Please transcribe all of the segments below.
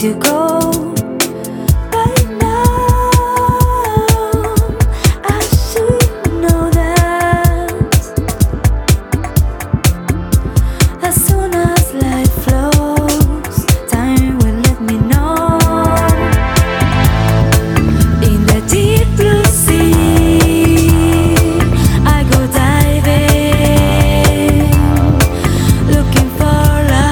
let you go. Right now, I should know that as soon as life flows, time will let me know. In the deep blue sea, I go diving, looking for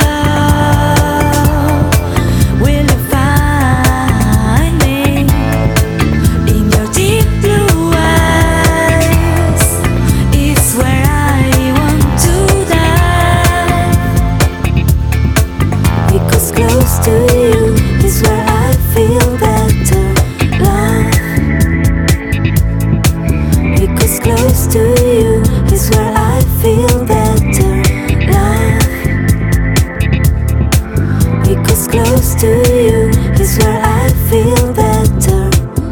love. Will you find me? In your deep blue eyes is where I want to dive. Because close to you is where I feel better, love. Because close to you is where I feel better, love. Because close to you is where I feel better.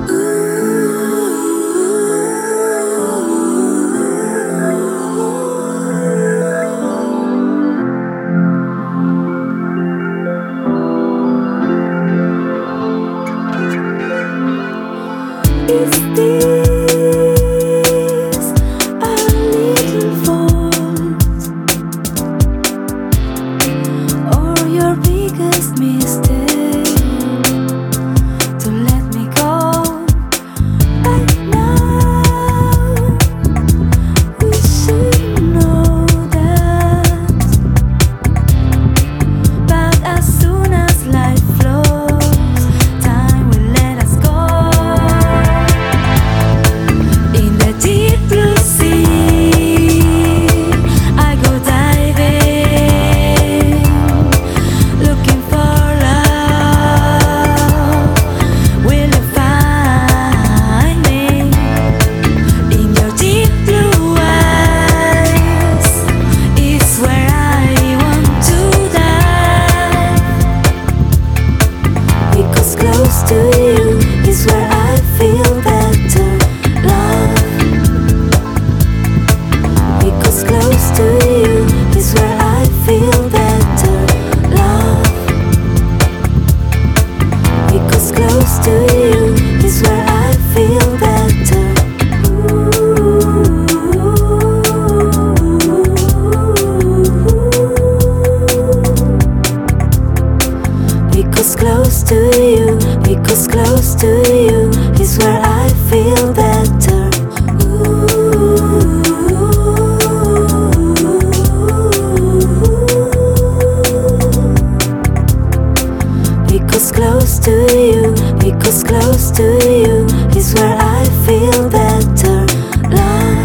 Is this a little fault or your biggest mistake to let me go? Right now, we should know that. But as soon as life flows, time will let us go. In the deep blue sea, I go diving, looking for love. Will you find me? In your deep blue eyes is where I want to dive. Because close to you is where I feel better, love. Because close to you is where I feel better, love. Because close to you is where I feel better. Because close to you, because close to you is where I feel better. Because close to you, because close to you is where I feel better, love.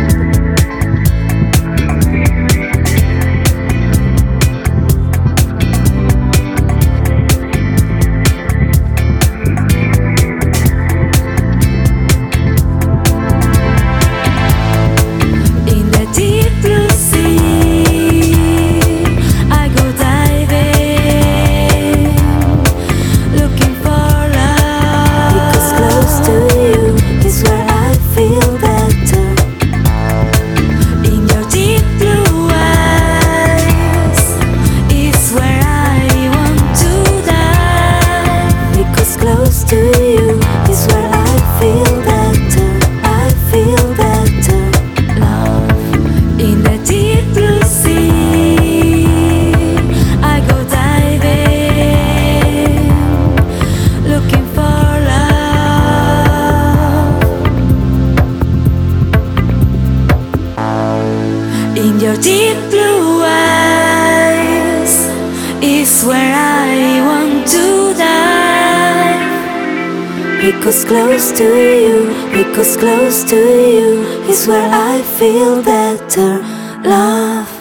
In the deep blue sea, I go diving, looking for love. Because close to you is where I feel better. In your deep blue eyes is where I want to dive. Because close to you is where I feel better, I feel better, love. In the deep blue sea, I go diving, looking for love. In your deep blue eyes is where I want to dive. Because close to you, because close to you is where I feel better, love.